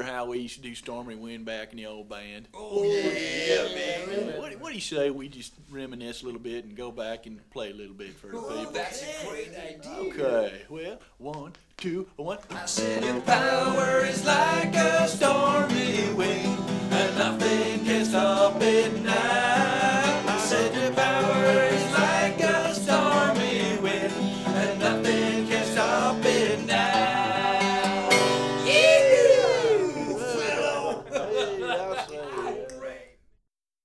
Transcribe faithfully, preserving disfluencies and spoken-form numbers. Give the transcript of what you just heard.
how we used to do Stormy Wind back in the old band? Oh, yeah, man. What, what do you say we just reminisce a little bit and go back and play a little bit for the Oh, people? that's a great idea. Okay, well, one, two, one. I said your power is like a stormy wind.